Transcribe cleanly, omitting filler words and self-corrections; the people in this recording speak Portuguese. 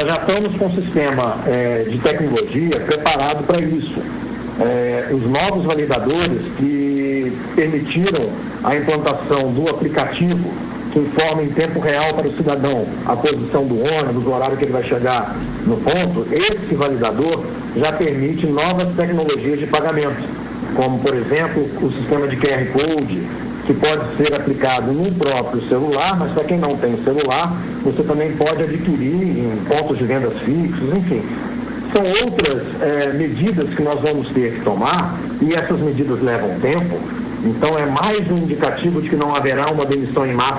nós já estamos com um sistema de tecnologia preparado para isso. Os novos validadores que permitiram a implantação do aplicativo que informa em tempo real para o cidadão a posição do ônibus, o horário que ele vai chegar no ponto, esse validador já permite novas tecnologias de pagamento, como, por exemplo, o sistema de QR Code, que pode ser aplicado no próprio celular, mas para quem não tem celular, você também pode adquirir em pontos de vendas fixos, enfim. São outras medidas que nós vamos ter que tomar, e essas medidas levam tempo, então é mais um indicativo de que não haverá uma demissão em massa